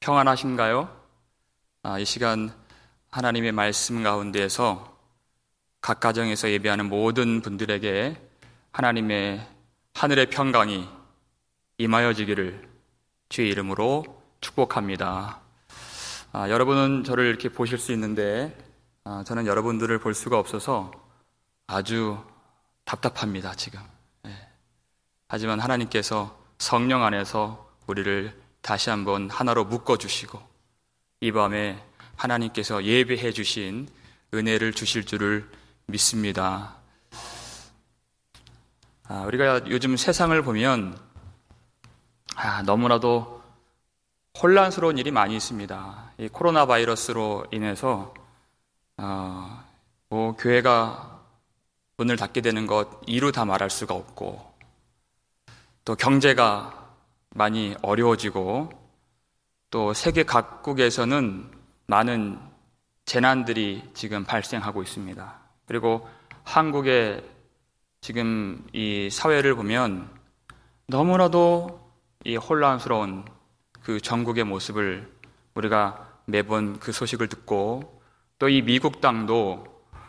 평안하신가요? 이 시간 하나님의 말씀 가운데에서 각 가정에서 예배하는 모든 분들에게 하나님의 하늘의 평강이 임하여지기를 주의 이름으로 축복합니다. 여러분은 저를 이렇게 보실 수 있는데 저는 여러분들을 볼 수가 없어서 아주 답답합니다, 지금. 하지만 하나님께서 성령 안에서 우리를 다시 한번 하나로 묶어주시고 이 밤에 하나님께서 예배해 주신 은혜를 주실 줄을 믿습니다. 우리가 요즘 세상을 보면 너무나도 혼란스러운 일이 많이 있습니다. 이 코로나 바이러스로 인해서 교회가 문을 닫게 되는 것 이루 다 말할 수가 없고, 또 경제가 많이 어려워지고, 또 세계 각국에서는 많은 재난들이 지금 발생하고 있습니다. 그리고 한국의 지금 이 사회를 보면 너무나도 이 혼란스러운 그 전국의 모습을 우리가 매번 그 소식을 듣고, 또 이 미국 땅도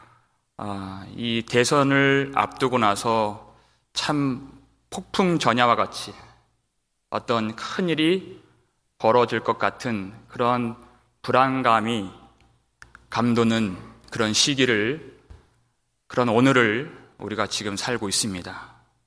이 대선을 앞두고 나서 참 폭풍 전야와 같이 어떤 큰 일이 벌어질 것 같은 그런 불안감이 감도는 그런 시기를, 그런 오늘을 우리가 지금 살고 있습니다.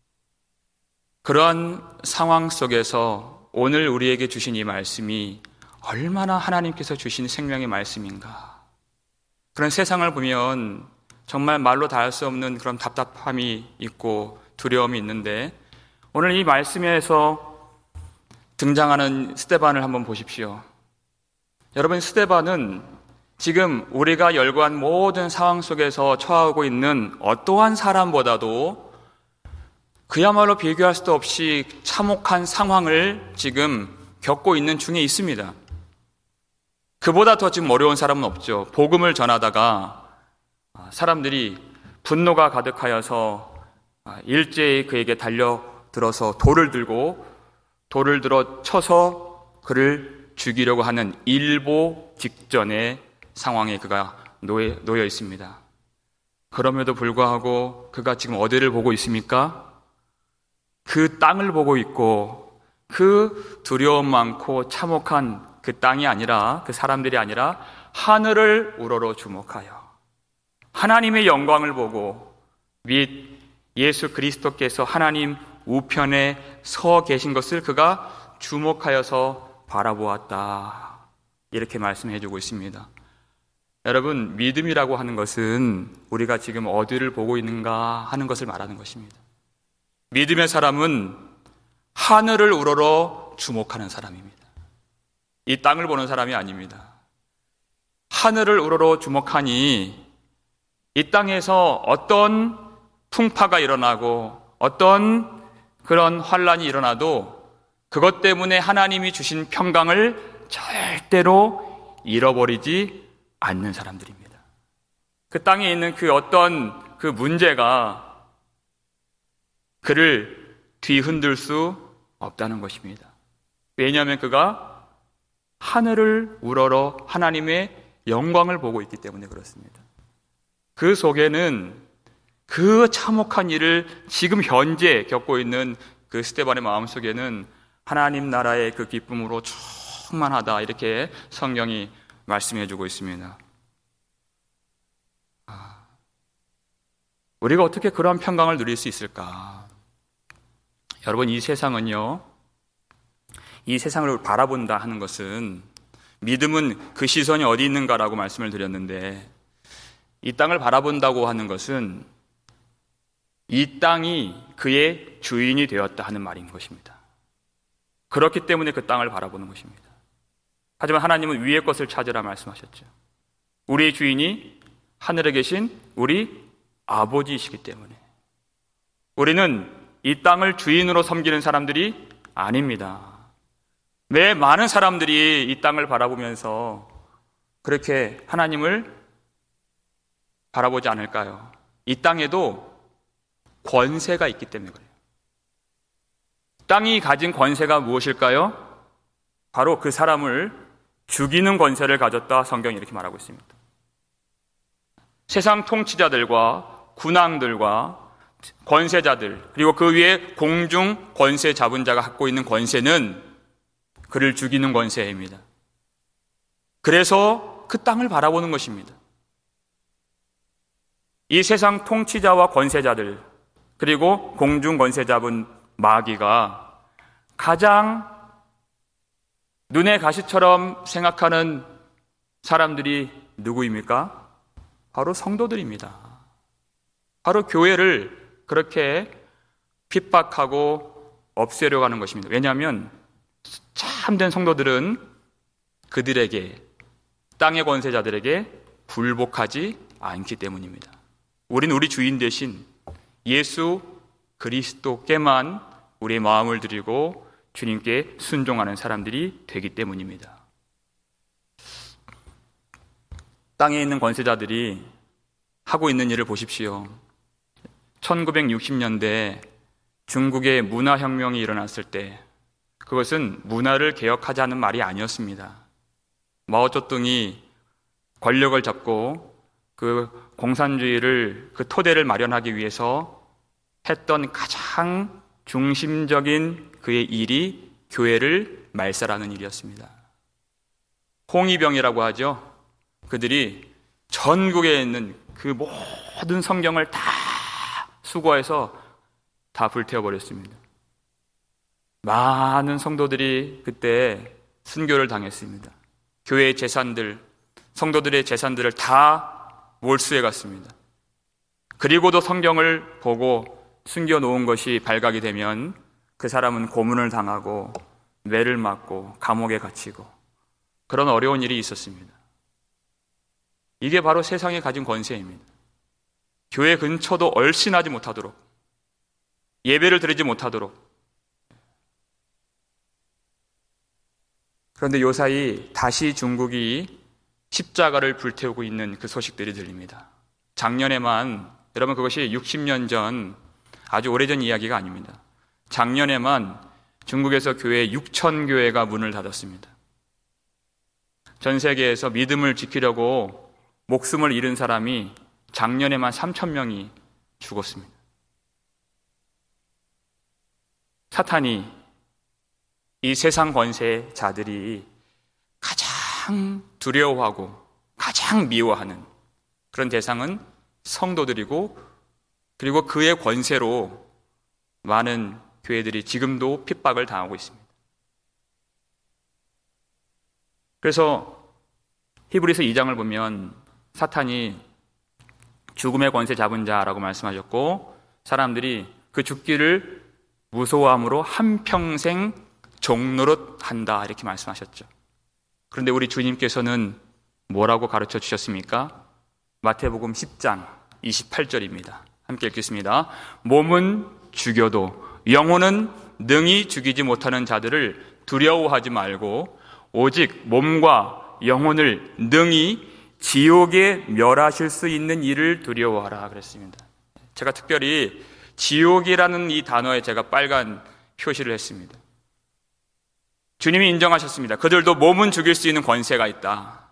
그러한 상황 속에서 오늘 우리에게 주신 이 말씀이 얼마나 하나님께서 주신 생명의 말씀인가. 그런 세상을 보면 정말 말로 다 할 수 없는 그런 답답함이 있고 두려움이 있는데, 오늘 이 말씀에서 등장하는 스데반을 한번 보십시오. 여러분, 스데반은 지금 우리가 열거한 모든 상황 속에서 처하고 있는 어떠한 사람보다도 그야말로 비교할 수도 없이 참혹한 상황을 지금 겪고 있는 중에 있습니다. 그보다 더 지금 어려운 사람은 없죠. 복음을 전하다가 사람들이 분노가 가득하여서 일제히 그에게 달려들어서 돌을 들어 쳐서 그를 죽이려고 하는 일보 직전의 상황에 그가 놓여 있습니다. 그럼에도 불구하고 그가 지금 어디를 보고 있습니까? 그 땅을 보고 있고, 그 두려움 많고 참혹한 그 땅이 아니라, 그 사람들이 아니라 하늘을 우러러 주목하여 하나님의 영광을 보고 및 예수 그리스도께서 하나님 우편에 서 계신 것을 그가 주목하여서 바라보았다. 이렇게 말씀해 주고 있습니다. 여러분, 믿음이라고 하는 것은 우리가 지금 어디를 보고 있는가 하는 것을 말하는 것입니다. 믿음의 사람은 하늘을 우러러 주목하는 사람입니다. 이 땅을 보는 사람이 아닙니다. 하늘을 우러러 주목하니 이 땅에서 어떤 풍파가 일어나고 어떤 그런 환란이 일어나도 그것 때문에 하나님이 주신 평강을 절대로 잃어버리지 않는 사람들입니다. 그 땅에 있는 그 어떤 그 문제가 그를 뒤흔들 수 없다는 것입니다. 왜냐하면 그가 하늘을 우러러 하나님의 영광을 보고 있기 때문에 그렇습니다. 그 속에는 그 참혹한 일을 지금 현재 겪고 있는 그 스데반의 마음속에는 하나님 나라의 그 기쁨으로 충만하다, 이렇게 성경이 말씀해 주고 있습니다. 우리가 어떻게 그러한 평강을 누릴 수 있을까? 여러분, 이 세상은요, 이 세상을 바라본다 하는 것은, 믿음은 그 시선이 어디 있는가라고 말씀을 드렸는데, 이 땅을 바라본다고 하는 것은 이 땅이 그의 주인이 되었다 하는 말인 것입니다. 그렇기 때문에 그 땅을 바라보는 것입니다. 하지만 하나님은 위의 것을 찾으라 말씀하셨죠. 우리의 주인이 하늘에 계신 우리 아버지이시기 때문에 우리는 이 땅을 주인으로 섬기는 사람들이 아닙니다. 왜 많은 사람들이 이 땅을 바라보면서 그렇게 하나님을 바라보지 않을까요? 이 땅에도 권세가 있기 때문에 그래요. 땅이 가진 권세가 무엇일까요? 바로 그 사람을 죽이는 권세를 가졌다. 성경이 이렇게 말하고 있습니다. 세상 통치자들과 군왕들과 권세자들, 그리고 그 위에 공중 권세 잡은 자가 갖고 있는 권세는 그를 죽이는 권세입니다. 그래서 그 땅을 바라보는 것입니다. 이 세상 통치자와 권세자들, 그리고 공중 권세 잡은 마귀가 가장 눈의 가시처럼 생각하는 사람들이 누구입니까? 바로 성도들입니다. 바로 교회를 그렇게 핍박하고 없애려고 하는 것입니다. 왜냐하면 참된 성도들은 그들에게, 땅의 권세자들에게 굴복하지 않기 때문입니다. 우리는 우리 주인 대신 예수 그리스도께만 우리의 마음을 드리고 주님께 순종하는 사람들이 되기 때문입니다. 땅에 있는 권세자들이 하고 있는 일을 보십시오. 1960년대 중국의 문화혁명이 일어났을 때 그것은 문화를 개혁하자는 말이 아니었습니다. 마오쩌둥이 권력을 잡고 그 공산주의를, 그 토대를 마련하기 위해서 했던 가장 중심적인 그의 일이 교회를 말살하는 일이었습니다. 홍위병이라고 하죠. 그들이 전국에 있는 그 모든 성경을 다 수거해서 다 불태워버렸습니다. 많은 성도들이 그때 순교를 당했습니다. 교회의 재산들, 성도들의 재산들을 다 몰수해 갔습니다. 그리고도 성경을 보고 숨겨 놓은 것이 발각이 되면 그 사람은 고문을 당하고 매를 맞고 감옥에 갇히고 그런 어려운 일이 있었습니다. 이게 바로 세상에 가진 권세입니다. 교회 근처도 얼씬하지 못하도록, 예배를 드리지 못하도록. 그런데 요사이 다시 중국이 십자가를 불태우고 있는 그 소식들이 들립니다. 작년에만, 여러분 그것이 60년 전, 아주 오래전 이야기가 아닙니다. 작년에만 중국에서 교회 6,000교회가 문을 닫았습니다. 전 세계에서 믿음을 지키려고 목숨을 잃은 사람이 작년에만 3,000명이 죽었습니다. 사탄이, 이 세상 권세자들이 가장 두려워하고 가장 미워하는 그런 대상은 성도들이고, 그리고 그의 권세로 많은 교회들이 지금도 핍박을 당하고 있습니다. 그래서 히브리서 2장을 보면 사탄이 죽음의 권세 잡은 자라고 말씀하셨고, 사람들이 그 죽기를 무서워함으로 한평생 종노릇한다 이렇게 말씀하셨죠. 그런데 우리 주님께서는 뭐라고 가르쳐 주셨습니까? 마태복음 10장 28절입니다. 함께 읽겠습니다. 몸은 죽여도 영혼은 능히 죽이지 못하는 자들을 두려워하지 말고 오직 몸과 영혼을 능히 지옥에 멸하실 수 있는 일을 두려워하라 그랬습니다. 제가 특별히 지옥이라는 이 단어에 제가 빨간 표시를 했습니다. 주님이 인정하셨습니다. 그들도 몸은 죽일 수 있는 권세가 있다.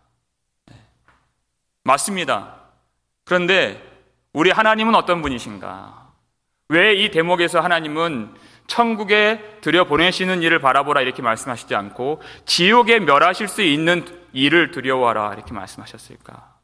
맞습니다. 그런데 우리 하나님은 어떤 분이신가? 왜 이 대목에서 하나님은 천국에 들여보내시는 일을 바라보라 이렇게 말씀하시지 않고 지옥에 멸하실 수 있는 일을 두려워하라 이렇게 말씀하셨을까?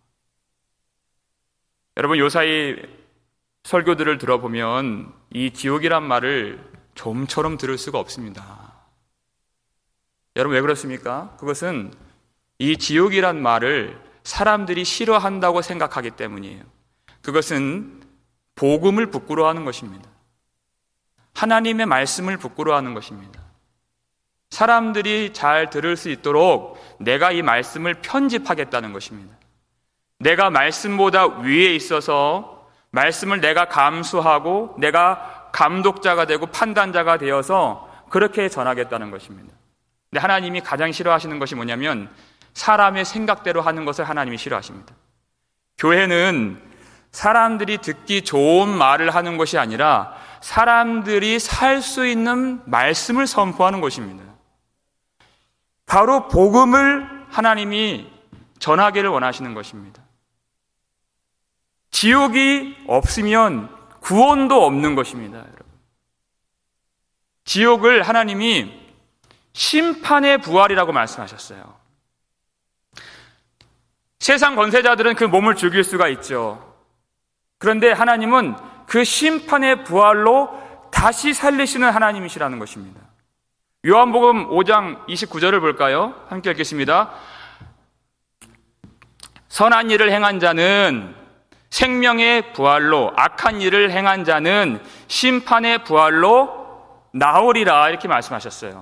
여러분, 요사이 설교들을 들어보면 이 지옥이란 말을 좀처럼 들을 수가 없습니다. 여러분, 왜 그렇습니까? 그것은 이 지옥이란 말을 사람들이 싫어한다고 생각하기 때문이에요. 그것은 복음을 부끄러워하는 것입니다. 하나님의 말씀을 부끄러워하는 것입니다. 사람들이 잘 들을 수 있도록 내가 이 말씀을 편집하겠다는 것입니다. 내가 말씀보다 위에 있어서 말씀을 내가 감수하고 내가 감독자가 되고 판단자가 되어서 그렇게 전하겠다는 것입니다. 근데 하나님이 가장 싫어하시는 것이 뭐냐면 사람의 생각대로 하는 것을 하나님이 싫어하십니다. 교회는 사람들이 듣기 좋은 말을 하는 것이 아니라 사람들이 살 수 있는 말씀을 선포하는 것입니다. 바로 복음을 하나님이 전하기를 원하시는 것입니다. 지옥이 없으면 구원도 없는 것입니다, 여러분. 지옥을 하나님이 심판의 부활이라고 말씀하셨어요. 세상 권세자들은 그 몸을 죽일 수가 있죠. 그런데 하나님은 그 심판의 부활로 다시 살리시는 하나님이시라는 것입니다. 요한복음 5장 29절을 볼까요? 함께 읽겠습니다. 선한 일을 행한 자는 생명의 부활로, 악한 일을 행한 자는 심판의 부활로 나오리라, 이렇게 말씀하셨어요.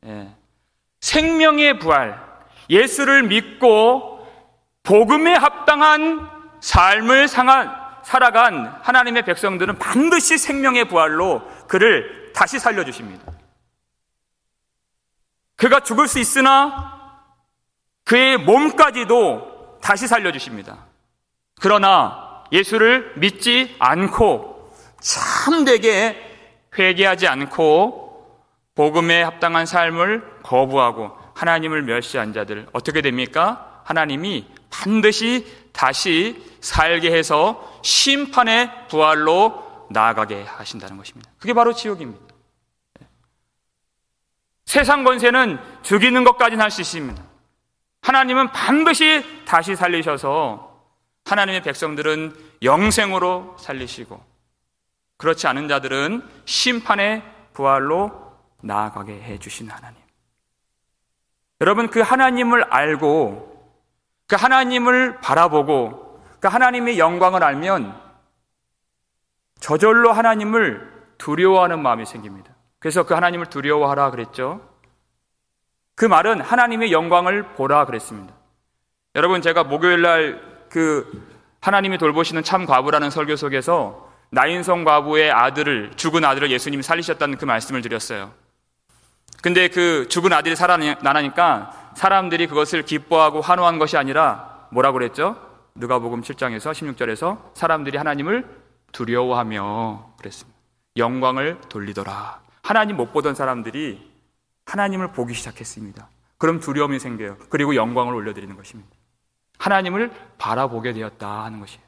생명의 부활, 예수를 믿고 복음에 합당한 삶을 살아간 하나님의 백성들은 반드시 생명의 부활로 그를 다시 살려주십니다. 그가 죽을 수 있으나 그의 몸까지도 다시 살려주십니다. 그러나 예수를 믿지 않고 참되게 회개하지 않고 복음에 합당한 삶을 거부하고 하나님을 멸시한 자들, 어떻게 됩니까? 하나님이 반드시 다시 살게 해서 심판의 부활로 나아가게 하신다는 것입니다. 그게 바로 지옥입니다. 세상 권세는 죽이는 것까지는 할 수 있습니다. 하나님은 반드시 다시 살리셔서 하나님의 백성들은 영생으로 살리시고, 그렇지 않은 자들은 심판의 부활로 나아가게 해주신 하나님. 여러분, 그 하나님을 알고 그 하나님을 바라보고 그 하나님의 영광을 알면 저절로 하나님을 두려워하는 마음이 생깁니다. 그래서 그 하나님을 두려워하라 그랬죠. 그 말은 하나님의 영광을 보라 그랬습니다. 여러분, 제가 목요일날 그 하나님이 돌보시는 참 과부라는 설교 속에서 나인성 과부의 죽은 아들을 예수님이 살리셨다는 그 말씀을 드렸어요. 근데 그 죽은 아들이 살아나니까 사람들이 그것을 기뻐하고 환호한 것이 아니라 뭐라고 그랬죠? 누가복음 7장에서 16절에서 사람들이 하나님을 두려워하며 그랬습니다. 영광을 돌리더라. 하나님 못 보던 사람들이 하나님을 보기 시작했습니다. 그럼 두려움이 생겨요. 그리고 영광을 올려드리는 것입니다. 하나님을 바라보게 되었다 하는 것이에요.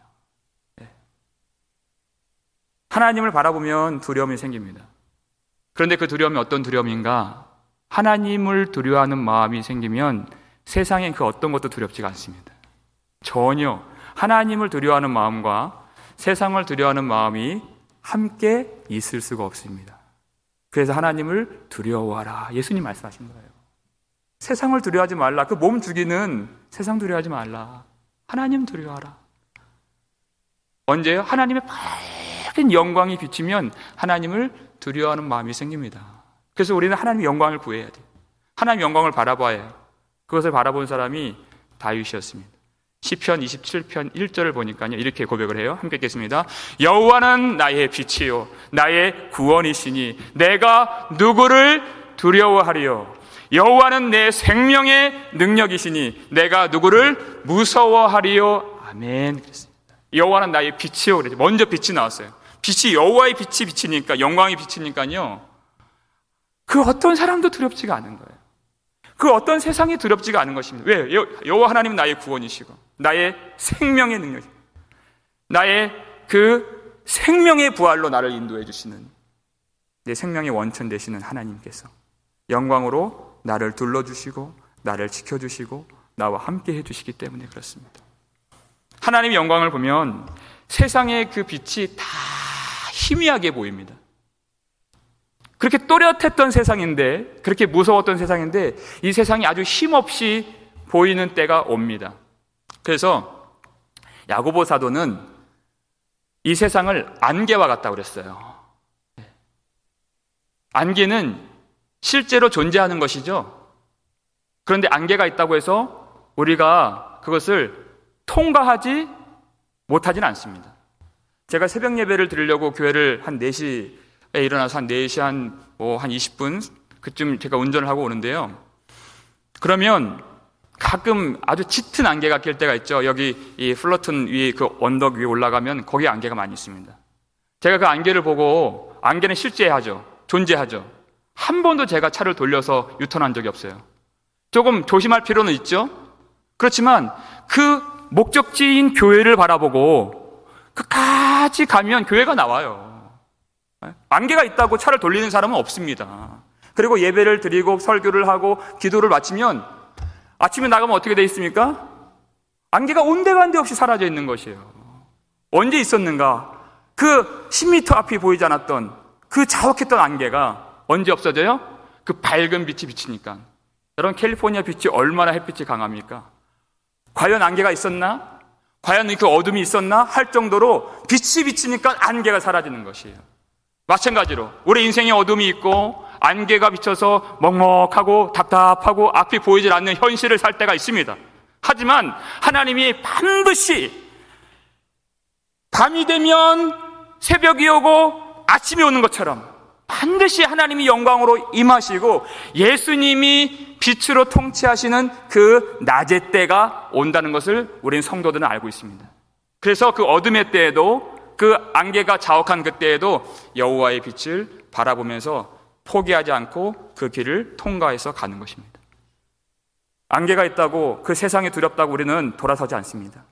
하나님을 바라보면 두려움이 생깁니다. 그런데 그 두려움이 어떤 두려움인가? 하나님을 두려워하는 마음이 생기면 세상엔 그 어떤 것도 두렵지가 않습니다. 전혀 하나님을 두려워하는 마음과 세상을 두려워하는 마음이 함께 있을 수가 없습니다. 그래서 하나님을 두려워하라, 예수님 말씀하신 거예요. 세상을 두려워하지 말라. 그 몸 죽이는 세상 두려워하지 말라. 하나님 두려워하라. 언제요? 하나님의 밝은 영광이 비치면 하나님을 두려워하는 마음이 생깁니다. 그래서 우리는 하나님의 영광을 구해야 돼요. 하나님의 영광을 바라봐야 해요. 그것을 바라본 사람이 다윗이었습니다. 시편 27편 1절을 보니까요, 이렇게 고백을 해요. 함께 읽겠습니다. 여호와는 나의 빛이요 나의 구원이시니 내가 누구를 두려워하리요. 여호와는 내 생명의 능력이시니 내가 누구를 무서워하리요. 아멘. 그랬습니다. 여호와는 나의 빛이요. 그랬죠. 먼저 빛이 나왔어요. 빛이, 여호와의 빛이 비치니까, 영광이 비치니까요, 그 어떤 사람도 두렵지가 않은 거예요. 그 어떤 세상이 두렵지가 않은 것입니다. 왜? 여호와 하나님은 나의 구원이시고 나의 생명의 능력, 나의 그 생명의 부활로 나를 인도해 주시는, 내 생명의 원천 되시는 하나님께서 영광으로 나를 둘러주시고 나를 지켜주시고 나와 함께 해주시기 때문에 그렇습니다. 하나님의 영광을 보면 세상의 그 빛이 다 희미하게 보입니다. 그렇게 또렷했던 세상인데, 그렇게 무서웠던 세상인데, 이 세상이 아주 힘없이 보이는 때가 옵니다. 그래서 야고보 사도는 이 세상을 안개와 같다고 그랬어요. 안개는 실제로 존재하는 것이죠. 그런데 안개가 있다고 해서 우리가 그것을 통과하지 못하지는 않습니다. 제가 새벽 예배를 드리려고 교회를 한 4시에 일어나서 한 4시 한 20분 그쯤 제가 운전을 하고 오는데요. 그러면 가끔 아주 짙은 안개가 낄 때가 있죠. 여기 이 플러튼 위에 그 언덕 위에 올라가면 거기에 안개가 많이 있습니다. 제가 그 안개를 보고, 안개는 실제하죠. 존재하죠. 한 번도 제가 차를 돌려서 유턴한 적이 없어요. 조금 조심할 필요는 있죠. 그렇지만 그 목적지인 교회를 바라보고 끝까지 가면 교회가 나와요. 안개가 있다고 차를 돌리는 사람은 없습니다. 그리고 예배를 드리고 설교를 하고 기도를 마치면 아침에 나가면 어떻게 돼 있습니까? 안개가 온데간데 없이 사라져 있는 것이에요. 언제 있었는가? 그 10m 앞이 보이지 않았던 그 자욱했던 안개가 언제 없어져요? 그 밝은 빛이 비치니까. 여러분, 캘리포니아 빛이 얼마나 햇빛이 강합니까? 과연 안개가 있었나? 과연 그 어둠이 있었나? 할 정도로 빛이 비치니까 안개가 사라지는 것이에요. 마찬가지로 우리 인생에 어둠이 있고 안개가 비쳐서 먹먹하고 답답하고 앞이 보이질 않는 현실을 살 때가 있습니다. 하지만 하나님이 반드시 밤이 되면 새벽이 오고 아침이 오는 것처럼 반드시 하나님이 영광으로 임하시고 예수님이 빛으로 통치하시는 그 낮의 때가 온다는 것을 우린 성도들은 알고 있습니다. 그래서 그 어둠의 때에도, 그 안개가 자욱한 그때에도 여호와의 빛을 바라보면서 포기하지 않고 그 길을 통과해서 가는 것입니다. 안개가 있다고 그 세상이 두렵다고 우리는 돌아서지 않습니다.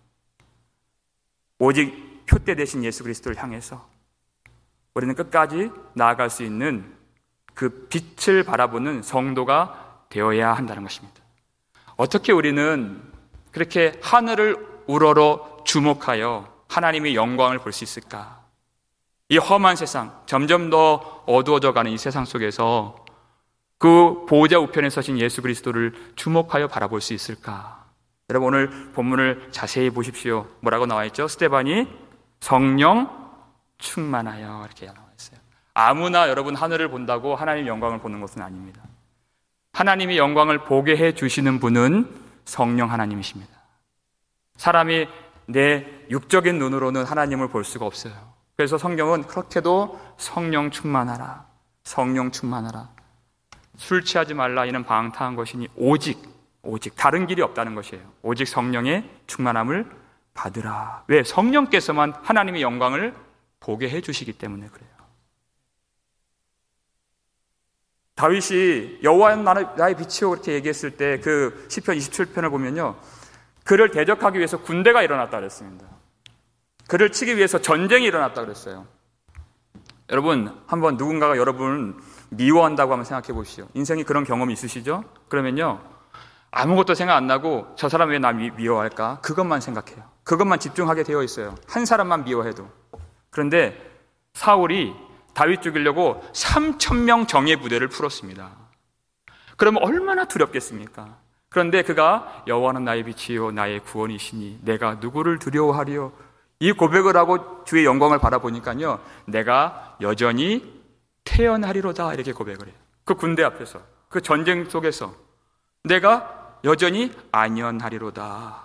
오직 표대 대신 예수 그리스도를 향해서 우리는 끝까지 나아갈 수 있는 그 빛을 바라보는 성도가 되어야 한다는 것입니다. 어떻게 우리는 그렇게 하늘을 우러러 주목하여 하나님의 영광을 볼 수 있을까? 이 험한 세상, 점점 더 어두워져가는 이 세상 속에서 그 보호자 우편에 서신 예수 그리스도를 주목하여 바라볼 수 있을까? 여러분, 오늘 본문을 자세히 보십시오. 뭐라고 나와 있죠? 스데반이 성령 충만하여 이렇게 나와 있어요. 아무나 여러분 하늘을 본다고 하나님의 영광을 보는 것은 아닙니다. 하나님의 영광을 보게 해주시는 분은 성령 하나님이십니다. 사람이 내 육적인 눈으로는 하나님을 볼 수가 없어요. 그래서 성경은 그렇게도 성령 충만하라, 성령 충만하라, 술 취하지 말라, 이는 방탕한 것이니 오직 다른 길이 없다는 것이에요. 오직 성령의 충만함을 받으라. 왜? 성령께서만 하나님의 영광을 보게 해주시기 때문에 그래요. 다윗이 여호와는 나의 빛이요 그렇게 얘기했을 때 그 시편 27편을 보면요, 그를 대적하기 위해서 군대가 일어났다 그랬습니다. 그를 치기 위해서 전쟁이 일어났다 그랬어요. 여러분, 한번 누군가가 여러분을 미워한다고 한번 생각해 보십시오. 인생에 그런 경험이 있으시죠? 그러면요, 아무것도 생각 안 나고 저 사람 왜 나 미워할까? 그것만 생각해요. 그것만 집중하게 되어 있어요. 한 사람만 미워해도. 그런데 사울이 다윗 죽이려고 3,000명 정예 부대를 풀었습니다. 그러면 얼마나 두렵겠습니까? 그런데 그가 여호와는 나의 빛이요 나의 구원이시니 내가 누구를 두려워하리요, 이 고백을 하고 주의 영광을 바라보니까요, 내가 여전히 태어나리로다, 이렇게 고백을 해요. 그 군대 앞에서, 그 전쟁 속에서 내가 여전히 안연하리로다.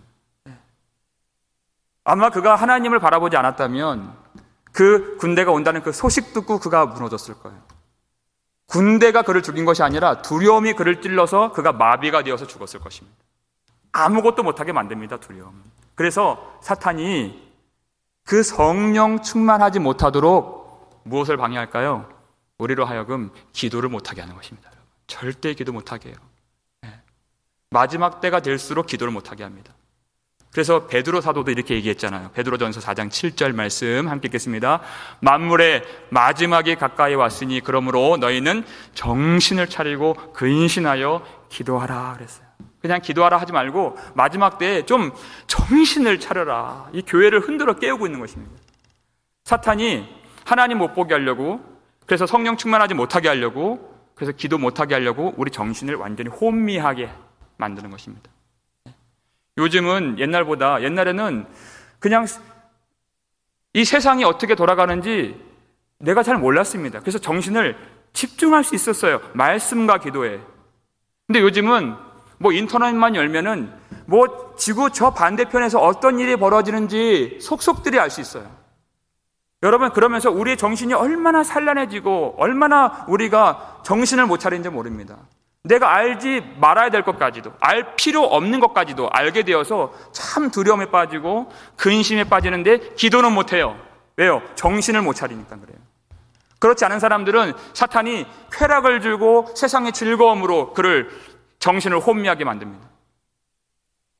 아마 그가 하나님을 바라보지 않았다면 그 군대가 온다는 그 소식 듣고 그가 무너졌을 거예요. 군대가 그를 죽인 것이 아니라 두려움이 그를 찔러서 그가 마비가 되어서 죽었을 것입니다. 아무것도 못하게 만듭니다, 두려움. 그래서 사탄이 그 성령 충만하지 못하도록 무엇을 방해할까요? 우리로 하여금 기도를 못하게 하는 것입니다. 절대 기도 못하게 해요. 마지막 때가 될수록 기도를 못하게 합니다. 그래서 베드로 사도도 이렇게 얘기했잖아요. 베드로전서 4장 7절 말씀 함께 읽겠습니다. 만물의 마지막이 가까이 왔으니 그러므로 너희는 정신을 차리고 근신하여 기도하라 그랬어요. 그냥 기도하라 하지 말고 마지막 때에 좀 정신을 차려라. 이 교회를 흔들어 깨우고 있는 것입니다. 사탄이 하나님 못 보게 하려고, 그래서 성령 충만하지 못하게 하려고, 그래서 기도 못하게 하려고 우리 정신을 완전히 혼미하게 만드는 것입니다. 요즘은 옛날에는 그냥 이 세상이 어떻게 돌아가는지 내가 잘 몰랐습니다. 그래서 정신을 집중할 수 있었어요. 말씀과 기도에. 근데 요즘은 뭐 인터넷만 열면은 뭐 지구 저 반대편에서 어떤 일이 벌어지는지 속속들이 알 수 있어요. 여러분, 그러면서 우리의 정신이 얼마나 산란해지고 얼마나 우리가 정신을 못 차리는지 모릅니다. 내가 알지 말아야 될 것까지도, 알 필요 없는 것까지도 알게 되어서 참 두려움에 빠지고 근심에 빠지는데 기도는 못해요. 왜요? 정신을 못 차리니까 그래요. 그렇지 않은 사람들은 사탄이 쾌락을 주고 세상의 즐거움으로 그를 정신을 혼미하게 만듭니다.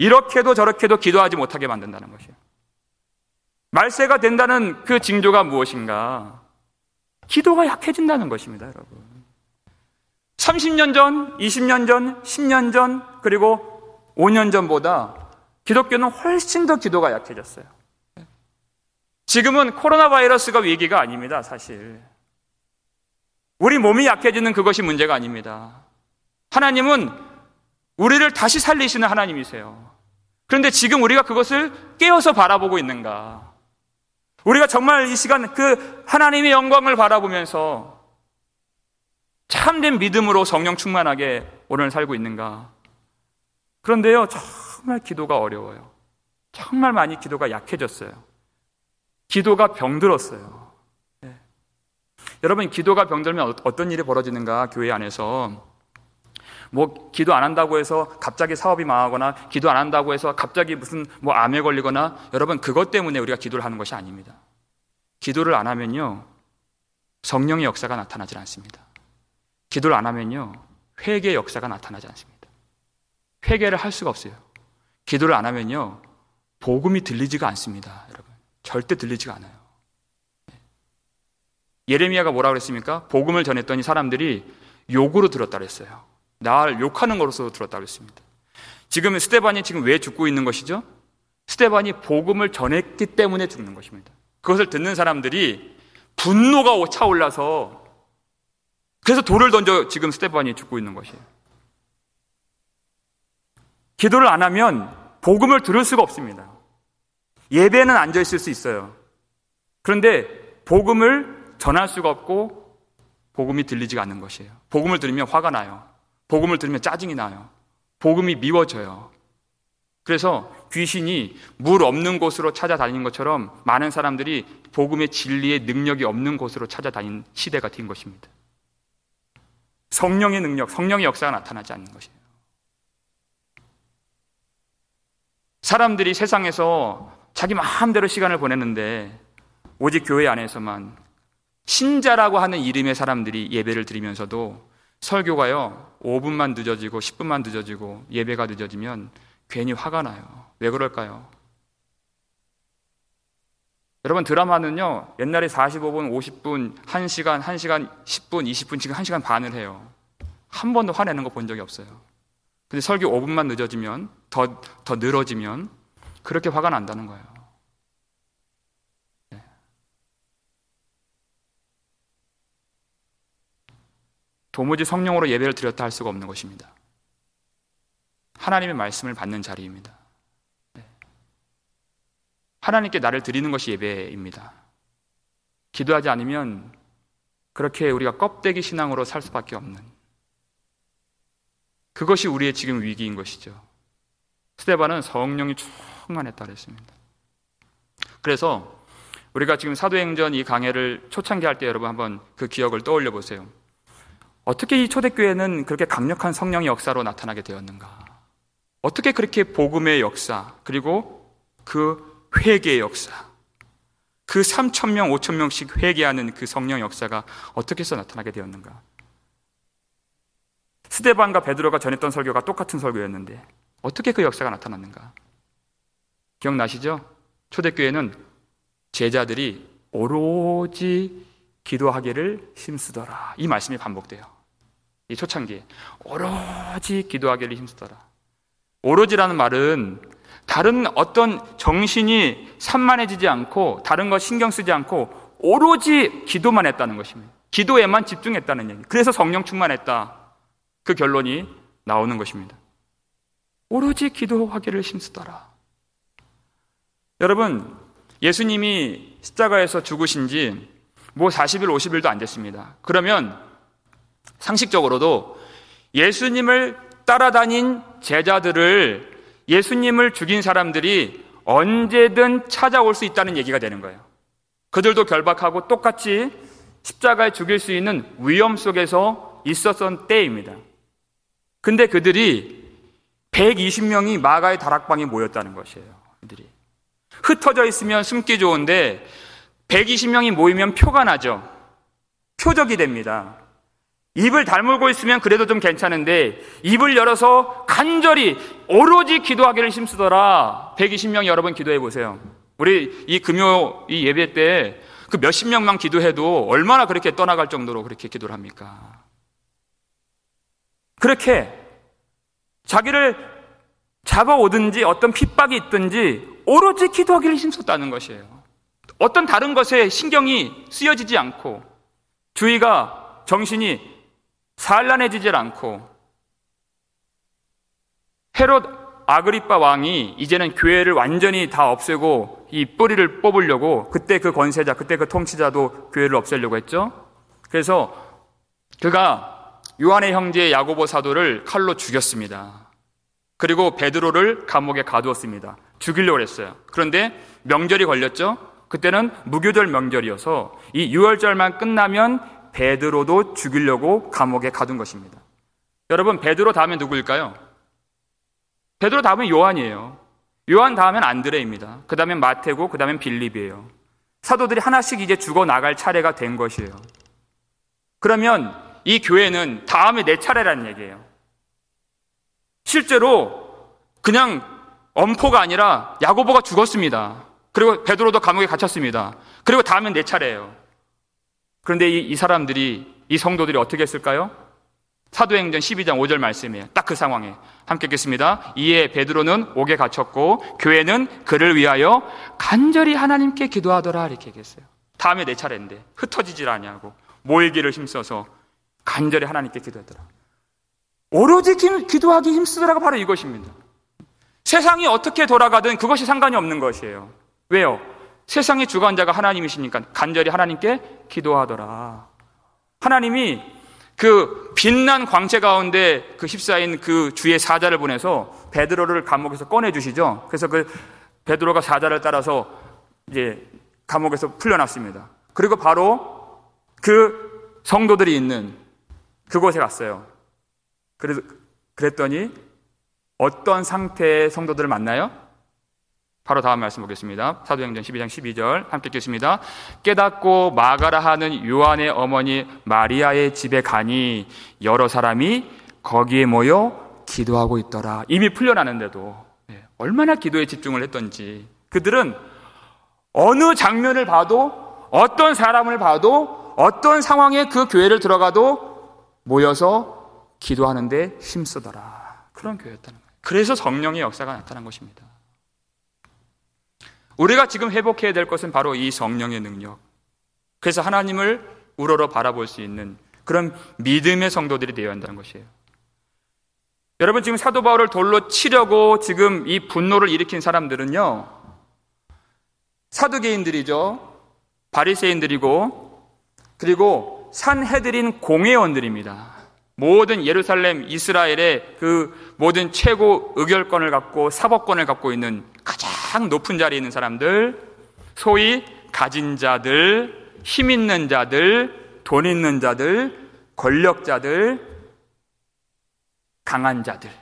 이렇게도 저렇게도 기도하지 못하게 만든다는 것이에요. 말세가 된다는 그 징조가 무엇인가? 기도가 약해진다는 것입니다, 여러분. 30년 전, 20년 전, 10년 전, 그리고 5년 전보다 기독교는 훨씬 더 기도가 약해졌어요. 지금은 코로나 바이러스가 위기가 아닙니다, 사실. 우리 몸이 약해지는 그것이 문제가 아닙니다. 하나님은 우리를 다시 살리시는 하나님이세요. 그런데 지금 우리가 그것을 깨어서 바라보고 있는가? 우리가 정말 이 시간 그 하나님의 영광을 바라보면서 참된 믿음으로 성령 충만하게 오늘 살고 있는가? 그런데요, 정말 기도가 어려워요. 정말 많이 기도가 약해졌어요. 기도가 병들었어요. 네. 여러분, 기도가 병들면 어떤 일이 벌어지는가? 교회 안에서 뭐 기도 안 한다고 해서 갑자기 사업이 망하거나, 기도 안 한다고 해서 갑자기 무슨 뭐 암에 걸리거나, 여러분, 그것 때문에 우리가 기도를 하는 것이 아닙니다. 기도를 안 하면요, 성령의 역사가 나타나지 않습니다. 기도를 안 하면요, 회개의 역사가 나타나지 않습니다. 회개를 할 수가 없어요. 기도를 안 하면요, 복음이 들리지가 않습니다, 여러분. 절대 들리지가 않아요. 예레미야가 뭐라고 그랬습니까? 복음을 전했더니 사람들이 욕으로 들었다 그랬어요. 날 욕하는 것으로 들었다 그랬습니다. 지금 스데반이 지금 왜 죽고 있는 것이죠? 스데반이 복음을 전했기 때문에 죽는 것입니다. 그것을 듣는 사람들이 분노가 차올라서, 그래서 돌을 던져 지금 스데반이 죽고 있는 것이에요. 기도를 안 하면 복음을 들을 수가 없습니다. 예배는 앉아 있을 수 있어요. 그런데 복음을 전할 수가 없고 복음이 들리지가 않는 것이에요. 복음을 들으면 화가 나요. 복음을 들으면 짜증이 나요. 복음이 미워져요. 그래서 귀신이 물 없는 곳으로 찾아다니는 것처럼 많은 사람들이 복음의 진리의 능력이 없는 곳으로 찾아다니는 시대가 된 것입니다. 성령의 능력, 성령의 역사가 나타나지 않는 것이에요. 사람들이 세상에서 자기 마음대로 시간을 보내는데 오직 교회 안에서만 신자라고 하는 이름의 사람들이 예배를 드리면서도 설교가요 5분만 늦어지고 10분만 늦어지고 예배가 늦어지면 괜히 화가 나요. 왜 그럴까요? 여러분, 드라마는요 옛날에 45분, 50분, 1시간, 1시간 10분, 20분, 지금 1시간 반을 해요. 한 번도 화내는 거 본 적이 없어요. 근데 설교 5분만 늦어지면 더 늘어지면 그렇게 화가 난다는 거예요. 네. 도무지 성령으로 예배를 드렸다 할 수가 없는 것입니다. 하나님의 말씀을 받는 자리입니다. 네. 하나님께 나를 드리는 것이 예배입니다. 기도하지 않으면 그렇게 우리가 껍데기 신앙으로 살 수밖에 없는, 그것이 우리의 지금 위기인 것이죠. 스데반은 성령이 충만했다 그랬습니다. 그래서 우리가 지금 사도행전 이 강해를 초창기 할 때 여러분 한번 그 기억을 떠올려 보세요. 어떻게 이 초대교회는 그렇게 강력한 성령의 역사로 나타나게 되었는가? 어떻게 그렇게 복음의 역사, 그리고 그 회개의 역사, 그 3,000명, 5,000명씩 회개하는 그 성령 역사가 어떻게 해서 나타나게 되었는가? 스데반과 베드로가 전했던 설교가 똑같은 설교였는데 어떻게 그 역사가 나타났는가? 기억나시죠? 초대교회는 제자들이 오로지 기도하기를 힘쓰더라. 이 말씀이 반복돼요. 이 초창기에 오로지 기도하기를 힘쓰더라. 오로지라는 말은 다른 어떤 정신이 산만해지지 않고 다른 거 신경 쓰지 않고 오로지 기도만 했다는 것입니다. 기도에만 집중했다는 얘기. 그래서 성령 충만했다. 그 결론이 나오는 것입니다. 오로지 기도하기를 힘쓰더라. 여러분, 예수님이 십자가에서 죽으신 지 뭐 40일, 50일도 안 됐습니다. 그러면 상식적으로도 예수님을 따라다닌 제자들을, 예수님을 죽인 사람들이 언제든 찾아올 수 있다는 얘기가 되는 거예요. 그들도 결박하고 똑같이 십자가에 죽일 수 있는 위험 속에서 있었던 때입니다. 근데 그들이 120명이 마가의 다락방에 모였다는 것이에요. 그들이 흩어져 있으면 숨기 좋은데 120명이 모이면 표가 나죠. 표적이 됩니다. 입을 다물고 있으면 그래도 좀 괜찮은데 입을 열어서 간절히 오로지 기도하기를 힘쓰더라. 120명 여러 번 기도해 보세요. 우리 이 금요 이 예배 때 그 몇십 명만 기도해도 얼마나 그렇게 떠나갈 정도로 그렇게 기도를 합니까? 그렇게 자기를 잡아오든지 어떤 핍박이 있든지 오로지 기도하기를 힘썼다는 것이에요. 어떤 다른 것에 신경이 쓰여지지 않고 주의가 정신이 산란해지질 않고 헤롯 아그리빠 왕이 이제는 교회를 완전히 다 없애고 이 뿌리를 뽑으려고 그때 그 권세자, 그때 그 통치자도 교회를 없애려고 했죠. 그래서 그가 요한의 형제 야고보 사도를 칼로 죽였습니다. 그리고 베드로를 감옥에 가두었습니다. 죽이려고 했어요. 그런데 명절이 걸렸죠. 그때는 무교절 명절이어서 이 6월절만 끝나면 베드로도 죽이려고 감옥에 가둔 것입니다. 여러분, 베드로 다음에 누구일까요? 베드로 다음에 요한이에요. 요한 다음엔 안드레입니다. 그 다음엔 마태고 그 다음엔 빌립이에요. 사도들이 하나씩 이제 죽어나갈 차례가 된 것이에요. 그러면 이 교회는 다음에 내 차례라는 얘기예요. 실제로 그냥 엄포가 아니라 야고보가 죽었습니다. 그리고 베드로도 감옥에 갇혔습니다. 그리고 다음엔 내 차례예요. 그런데 이 사람들이, 이 성도들이 어떻게 했을까요? 사도행전 12장 5절 말씀이에요. 딱 그 상황에 함께 읽겠습니다. 이에 베드로는 옥에 갇혔고 교회는 그를 위하여 간절히 하나님께 기도하더라 이렇게 얘기했어요. 다음에 내 차례인데 흩어지질 아니하고 모이기를 힘써서 간절히 하나님께 기도하더라. 오로지 기도하기 힘쓰더라가 바로 이것입니다. 세상이 어떻게 돌아가든 그것이 상관이 없는 것이에요. 왜요? 세상의 주관자가 하나님이시니까 간절히 하나님께 기도하더라. 하나님이 그 빛난 광채 가운데 그 휩싸인 그 주의 사자를 보내서 베드로를 감옥에서 꺼내주시죠. 그래서 그 베드로가 사자를 따라서 이제 감옥에서 풀려났습니다. 그리고 바로 그 성도들이 있는 그곳에 갔어요. 그랬더니 어떤 상태의 성도들을 만나요? 바로 다음 말씀 보겠습니다. 사도행전 12장 12절 함께 읽겠습니다. 깨닫고 마가라 하는 요한의 어머니 마리아의 집에 가니 여러 사람이 거기에 모여 기도하고 있더라. 이미 풀려나는데도 얼마나 기도에 집중을 했던지. 그들은 어느 장면을 봐도 어떤 사람을 봐도 어떤 상황에 그 교회를 들어가도 모여서 기도하는데 힘쓰더라. 그런 교회였다는 거예요. 그래서 성령의 역사가 나타난 것입니다. 우리가 지금 회복해야 될 것은 바로 이 성령의 능력. 그래서 하나님을 우러러 바라볼 수 있는 그런 믿음의 성도들이 되어야 한다는 것이에요. 여러분, 지금 사도 바울을 돌로 치려고 지금 이 분노를 일으킨 사람들은요, 사두개인들이죠. 바리새인들이고 그리고 산헤드린 공회원들입니다. 모든 예루살렘 이스라엘의 그 모든 최고 의결권을 갖고 사법권을 갖고 있는 가장 높은 자리에 있는 사람들, 소위 가진 자들, 힘 있는 자들, 돈 있는 자들, 권력자들, 강한 자들.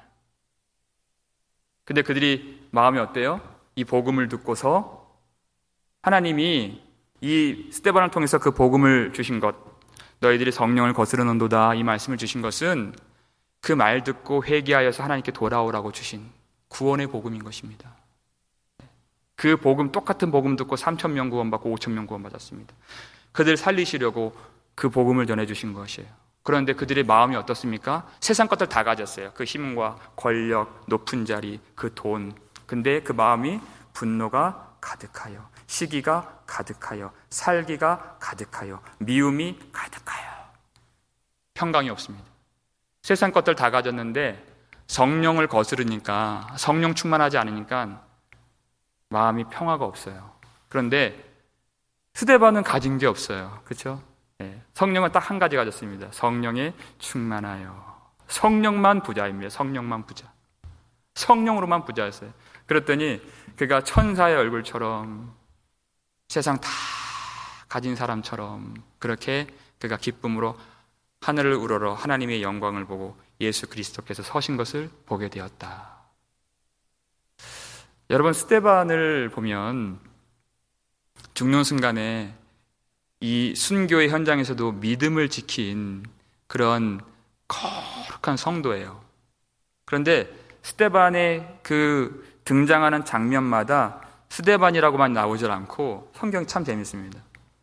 근데 그들이 마음이 어때요? 이 복음을 듣고서 하나님이 이 스데반을 통해서 그 복음을 주신 것, 너희들이 성령을 거스르는도다, 이 말씀을 주신 것은 그 말 듣고 회개하여서 하나님께 돌아오라고 주신 구원의 복음인 것입니다. 그 복음, 똑같은 복음 듣고 3,000명 구원받고 5,000명 구원받았습니다. 그들 살리시려고 그 복음을 전해주신 것이에요. 그런데 그들의 마음이 어떻습니까? 세상 것들 다 가졌어요. 그 힘과 권력, 높은 자리, 그 돈. 근데 그 마음이 분노가 가득하여, 시기가 가득하여, 살기가 가득하여, 미움이 가득하여, 평강이 없습니다. 세상 것들 다 가졌는데 성령을 거스르니까, 성령 충만하지 않으니까 마음이 평화가 없어요. 그런데 스데반은 가진 게 없어요. 그렇죠? 네. 성령은 딱 한 가지 가졌습니다. 성령에 충만하여. 성령만 부자입니다. 성령만 부자. 성령으로만 부자였어요. 그랬더니 그가 천사의 얼굴처럼, 세상 다 가진 사람처럼 그렇게 그가 기쁨으로 하늘을 우러러 하나님의 영광을 보고 예수 그리스도께서 서신 것을 보게 되었다. 여러분, 스데반을 보면 죽는 순간에 이 순교의 현장에서도 믿음을 지킨 그런 거룩한 성도예요. 그런데 스데반의 그 등장하는 장면마다 스데반이라고만 나오질 않고 성경이 참 재밌습니다.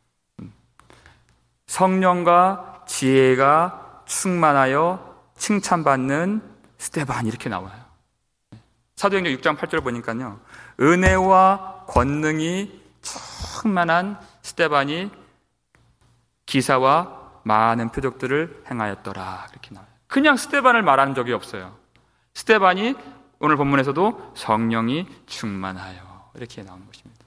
성령과 지혜가 충만하여 칭찬받는 스데반 이렇게 나와요. 사도행전 6장 8절 보니까요, 은혜와 권능이 충만한 스데반이 기사와 많은 표적들을 행하였더라 이렇게 나와요. 그냥 스데반을 말하는 적이 없어요. 스데반이 오늘 본문에서도 성령이 충만하여 이렇게 나오는 것입니다.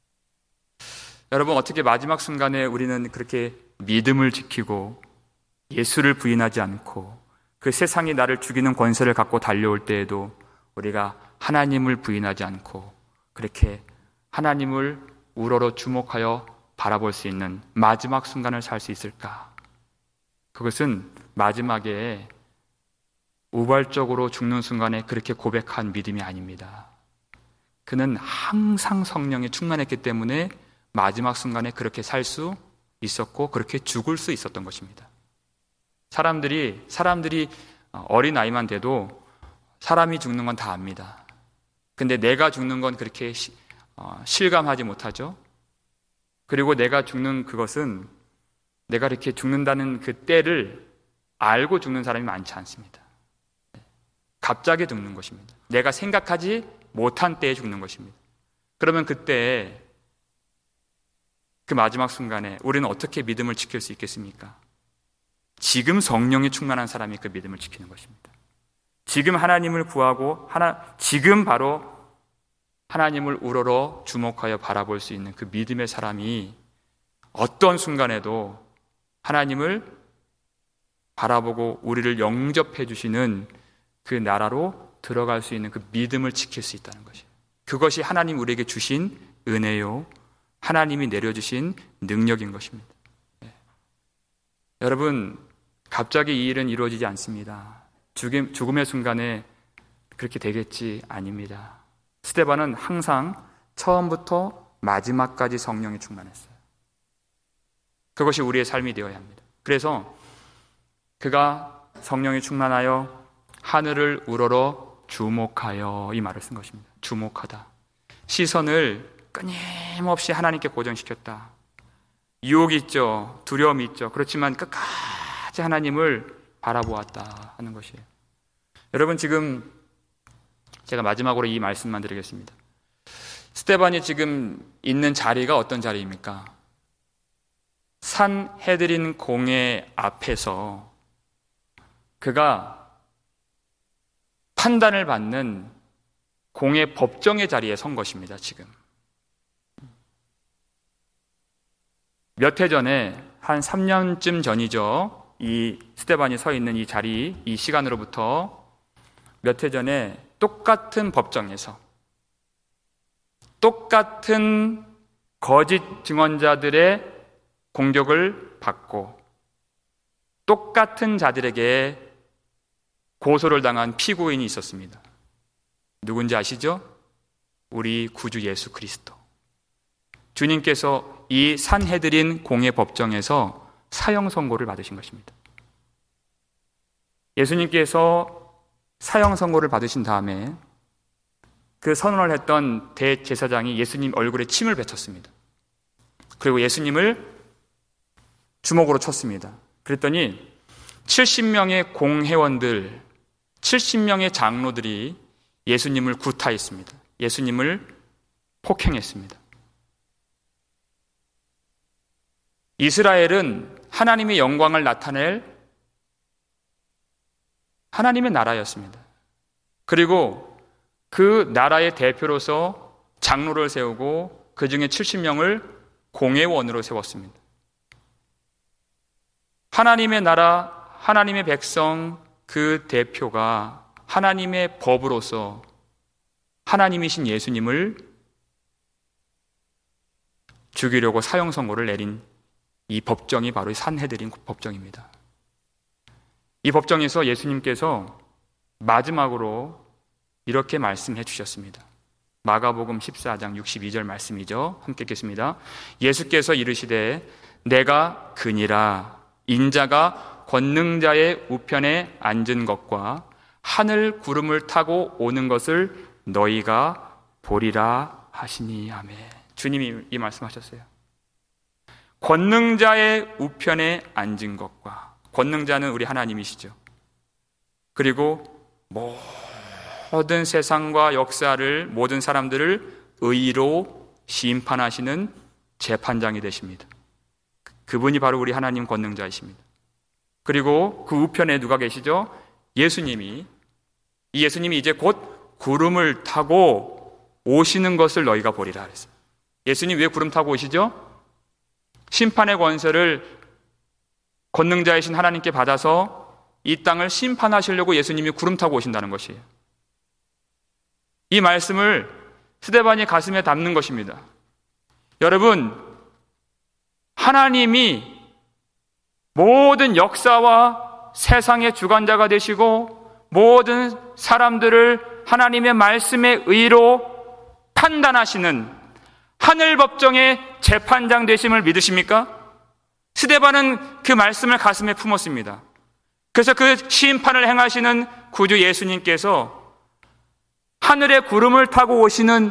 여러분, 어떻게 마지막 순간에 우리는 그렇게 믿음을 지키고 예수를 부인하지 않고 그 세상이 나를 죽이는 권세를 갖고 달려올 때에도 우리가 하나님을 부인하지 않고 그렇게 하나님을 우러러 주목하여 바라볼 수 있는 마지막 순간을 살 수 있을까? 그것은 마지막에 우발적으로 죽는 순간에 그렇게 고백한 믿음이 아닙니다. 그는 항상 성령에 충만했기 때문에 마지막 순간에 그렇게 살 수 있었고 그렇게 죽을 수 있었던 것입니다. 사람들이 어린 아이만 돼도 사람이 죽는 건 다 압니다. 근데 내가 죽는 건 그렇게 실감하지 못하죠. 그리고 내가 죽는 그것은 내가 이렇게 죽는다는 그 때를 알고 죽는 사람이 많지 않습니다. 갑자기 죽는 것입니다. 내가 생각하지 못한 때에 죽는 것입니다. 그러면 그때 그 마지막 순간에 우리는 어떻게 믿음을 지킬 수 있겠습니까? 지금 성령이 충만한 사람이 그 믿음을 지키는 것입니다. 지금 하나님을 구하고 지금 바로 하나님을 우러러 주목하여 바라볼 수 있는 그 믿음의 사람이 어떤 순간에도 하나님을 바라보고 우리를 영접해 주시는 그 나라로 들어갈 수 있는 그 믿음을 지킬 수 있다는 것이에요. 그것이 하나님 우리에게 주신 은혜요, 하나님이 내려주신 능력인 것입니다. 네. 여러분, 갑자기 이 일은 이루어지지 않습니다. 죽음의 순간에 그렇게 되겠지 아닙니다. 스데반은 항상 처음부터 마지막까지 성령이 충만했어요. 그것이 우리의 삶이 되어야 합니다. 그래서 그가 성령이 충만하여 하늘을 우러러 주목하여 이 말을 쓴 것입니다. 주목하다. 시선을 끊임없이 하나님께 고정시켰다. 유혹이 있죠. 두려움이 있죠. 그렇지만 끝까지 하나님을 바라보았다 하는 것이에요. 여러분, 지금 제가 마지막으로 이 말씀만 드리겠습니다. 스데반이 지금 있는 자리가 어떤 자리입니까? 산헤드린 공회 앞에서 그가 판단을 받는 공회 법정의 자리에 선 것입니다. 지금 몇 해 전에 한 3년쯤 전이죠. 이 스데반이 서 있는 이 자리, 이 시간으로부터 몇 해 전에 똑같은 법정에서 똑같은 거짓 증언자들의 공격을 받고 똑같은 자들에게 고소를 당한 피고인이 있었습니다. 누군지 아시죠? 우리 구주 예수 그리스도. 주님께서 이 산헤드린 공회 법정에서 사형 선고를 받으신 것입니다. 예수님께서 사형 선고를 받으신 다음에 그 선언을 했던 대제사장이 예수님 얼굴에 침을 뱉었습니다. 그리고 예수님을 주먹으로 쳤습니다. 그랬더니 70명의 공회원들, 70명의 장로들이 예수님을 구타했습니다. 예수님을 폭행했습니다. 이스라엘은 하나님의 영광을 나타낼 하나님의 나라였습니다. 그리고 그 나라의 대표로서 장로를 세우고 그 중에 70명을 공회원으로 세웠습니다. 하나님의 나라, 하나님의 백성 그 대표가 하나님의 법으로서 하나님이신 예수님을 죽이려고 사형 선고를 내린 이 법정이 바로 산헤드린 법정입니다. 이 법정에서 예수님께서 마지막으로 이렇게 말씀해 주셨습니다. 마가복음 14장 62절 말씀이죠. 함께 읽겠습니다. 예수께서 이르시되 내가 그니라 인자가 권능자의 우편에 앉은 것과 하늘 구름을 타고 오는 것을 너희가 보리라 하시니. 아멘. 주님이 이 말씀하셨어요. 권능자의 우편에 앉은 것과, 권능자는 우리 하나님이시죠. 그리고 모든 세상과 역사를, 모든 사람들을 의로 심판하시는 재판장이 되십니다. 그분이 바로 우리 하나님 권능자이십니다. 그리고 그 우편에 누가 계시죠? 예수님이. 이 예수님이 이제 곧 구름을 타고 오시는 것을 너희가 보리라 그랬어요. 예수님 왜 구름 타고 오시죠? 심판의 권세를 권능자이신 하나님께 받아서 이 땅을 심판하시려고 예수님이 구름 타고 오신다는 것이에요. 이 말씀을 스데반이 가슴에 담는 것입니다. 여러분, 하나님이 모든 역사와 세상의 주관자가 되시고 모든 사람들을 하나님의 말씀의 의로 판단하시는 하늘 법정의 재판장 되심을 믿으십니까? 스데반은 그 말씀을 가슴에 품었습니다. 그래서 그 심판을 행하시는 구주 예수님께서 하늘의 구름을 타고 오시는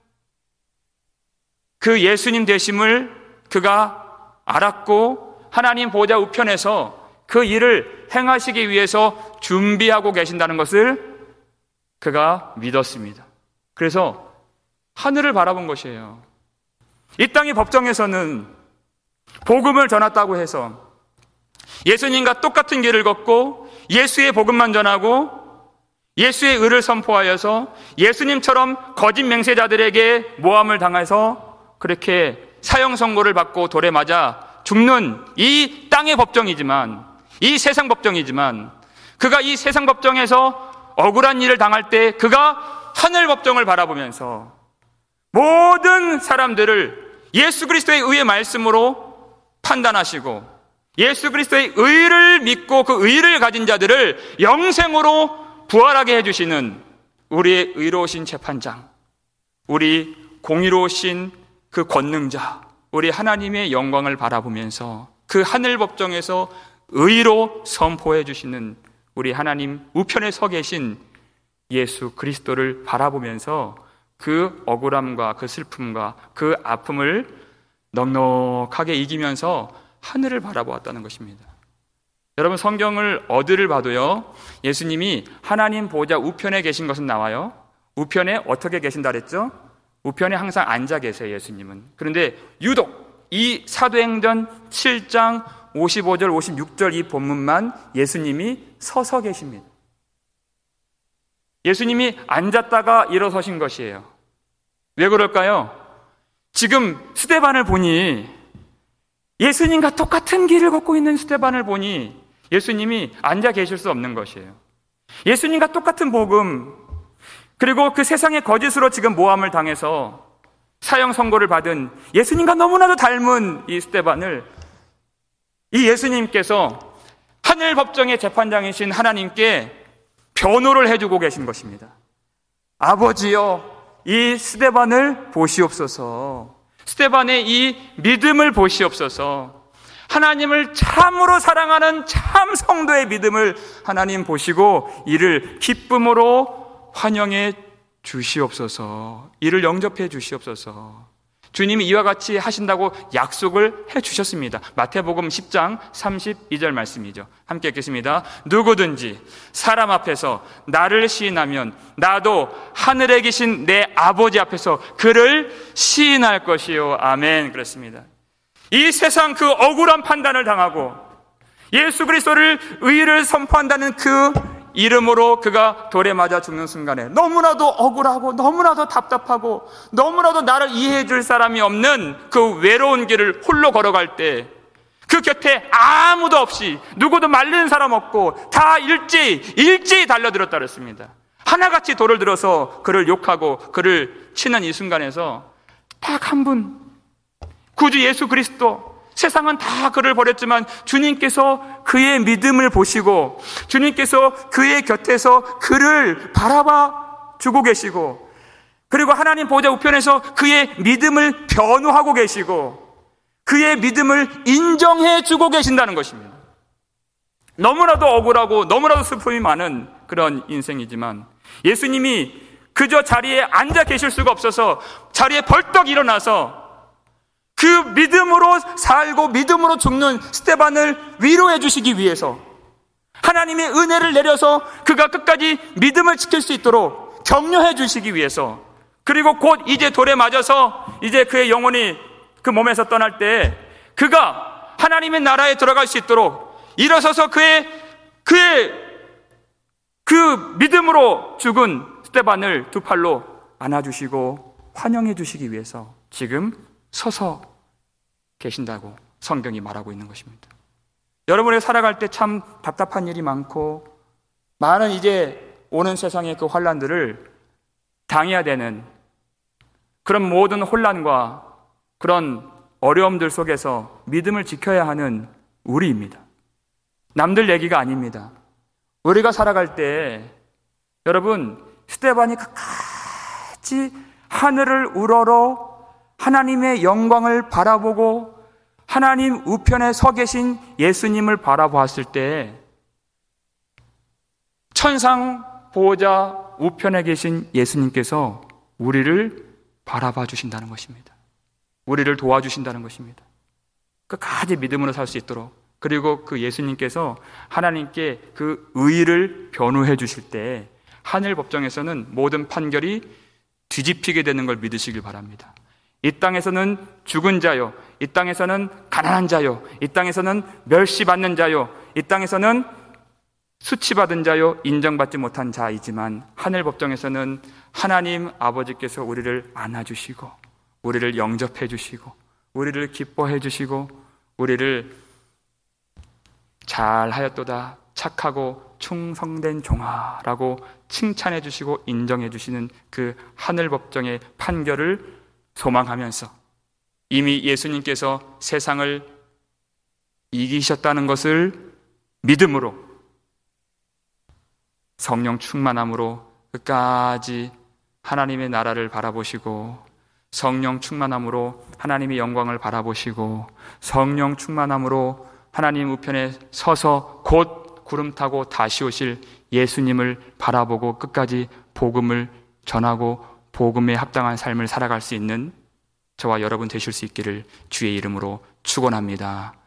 그 예수님 되심을 그가 알았고 하나님 보좌 우편에서 그 일을 행하시기 위해서 준비하고 계신다는 것을 그가 믿었습니다. 그래서 하늘을 바라본 것이에요. 이 땅의 법정에서는 복음을 전했다고 해서 예수님과 똑같은 길을 걷고 예수의 복음만 전하고 예수의 의를 선포하여서 예수님처럼 거짓 맹세자들에게 모함을 당해서 그렇게 사형 선고를 받고 돌에 맞아 죽는 이 땅의 법정이지만, 이 세상 법정이지만, 그가 이 세상 법정에서 억울한 일을 당할 때 그가 하늘 법정을 바라보면서 모든 사람들을 예수 그리스도의 의의 말씀으로 판단하시고 예수 그리스도의 의를 믿고 그 의를 가진 자들을 영생으로 부활하게 해주시는 우리의 의로우신 재판장, 우리 공의로우신 그 권능자, 우리 하나님의 영광을 바라보면서 그 하늘 법정에서 의로 선포해 주시는 우리 하나님 우편에 서 계신 예수 그리스도를 바라보면서 그 억울함과 그 슬픔과 그 아픔을 넉넉하게 이기면서 하늘을 바라보았다는 것입니다. 여러분, 성경을 어디를 봐도요, 예수님이 하나님 보좌 우편에 계신 것은 나와요. 우편에 어떻게 계신다 그랬죠? 우편에 항상 앉아 계세요, 예수님은. 그런데 유독 이 사도행전 7장 55절, 56절 이 본문만 예수님이 서서 계십니다. 예수님이 앉았다가 일어서신 것이에요. 왜 그럴까요? 지금 스데반을 보니, 예수님과 똑같은 길을 걷고 있는 스데반을 보니 예수님이 앉아 계실 수 없는 것이에요. 예수님과 똑같은 복음, 그리고 그 세상의 거짓으로 지금 모함을 당해서 사형 선고를 받은 예수님과 너무나도 닮은 이 스데반을 이 예수님께서 하늘 법정의 재판장이신 하나님께 변호를 해주고 계신 것입니다. 아버지여, 이 스데반을 보시옵소서. 스데반의 이 믿음을 보시옵소서. 하나님을 참으로 사랑하는 참 성도의 믿음을 하나님 보시고 이를 기쁨으로 환영해 주시옵소서. 이를 영접해 주시옵소서. 주님이 이와 같이 하신다고 약속을 해 주셨습니다. 마태복음 10장 32절 말씀이죠. 함께 읽겠습니다. 누구든지 사람 앞에서 나를 시인하면 나도 하늘에 계신 내 아버지 앞에서 그를 시인할 것이요. 아멘. 그렇습니다. 이 세상 그 억울한 판단을 당하고 예수 그리스도를 의를 선포한다는 그 이름으로 그가 돌에 맞아 죽는 순간에 너무나도 억울하고 너무나도 답답하고 너무나도 나를 이해해 줄 사람이 없는 그 외로운 길을 홀로 걸어갈 때 그 곁에 아무도 없이 누구도 말리는 사람 없고 다 일제히 달려들었다 그랬습니다. 하나같이 돌을 들어서 그를 욕하고 그를 치는 이 순간에서 딱 한 분, 구주 예수 그리스도. 세상은 다 그를 버렸지만 주님께서 그의 믿음을 보시고 주님께서 그의 곁에서 그를 바라봐 주고 계시고, 그리고 하나님 보좌 우편에서 그의 믿음을 변호하고 계시고 그의 믿음을 인정해 주고 계신다는 것입니다. 너무나도 억울하고 너무나도 슬픔이 많은 그런 인생이지만 예수님이 그저 자리에 앉아 계실 수가 없어서 자리에 벌떡 일어나서 그 믿음으로 살고 믿음으로 죽는 스데반을 위로해 주시기 위해서 하나님의 은혜를 내려서 그가 끝까지 믿음을 지킬 수 있도록 격려해 주시기 위해서, 그리고 곧 이제 돌에 맞아서 이제 그의 영혼이 그 몸에서 떠날 때 그가 하나님의 나라에 들어갈 수 있도록 일어서서 그의 그 믿음으로 죽은 스데반을 두 팔로 안아주시고 환영해 주시기 위해서 지금 서서 계신다고 성경이 말하고 있는 것입니다. 여러분이 살아갈 때 참 답답한 일이 많고 많은 이제 오는 세상의 그 환난들을 당해야 되는 그런 모든 혼란과 그런 어려움들 속에서 믿음을 지켜야 하는 우리입니다. 남들 얘기가 아닙니다. 우리가 살아갈 때 여러분, 스데반이 끝까지 하늘을 우러러 하나님의 영광을 바라보고 하나님 우편에 서 계신 예수님을 바라보았을 때 천상 보호자 우편에 계신 예수님께서 우리를 바라봐 주신다는 것입니다. 우리를 도와주신다는 것입니다. 끝까지 믿음으로 살 수 있도록, 그리고 그 예수님께서 하나님께 그 의의를 변호해 주실 때 하늘 법정에서는 모든 판결이 뒤집히게 되는 걸 믿으시길 바랍니다. 이 땅에서는 죽은 자요, 이 땅에서는 가난한 자요, 이 땅에서는 멸시받는 자요, 이 땅에서는 수치받은 자요, 인정받지 못한 자이지만 하늘 법정에서는 하나님 아버지께서 우리를 안아주시고 우리를 영접해 주시고 우리를 기뻐해 주시고 우리를 잘하였도다 착하고 충성된 종아라고 칭찬해 주시고 인정해 주시는 그 하늘 법정의 판결을 소망하면서 이미 예수님께서 세상을 이기셨다는 것을 믿음으로 성령 충만함으로 끝까지 하나님의 나라를 바라보시고 성령 충만함으로 하나님의 영광을 바라보시고 성령 충만함으로 하나님 우편에 서서 곧 구름 타고 다시 오실 예수님을 바라보고 끝까지 복음을 전하고 복음에 합당한 삶을 살아갈 수 있는 저와 여러분 되실 수 있기를 주의 이름으로 축원합니다.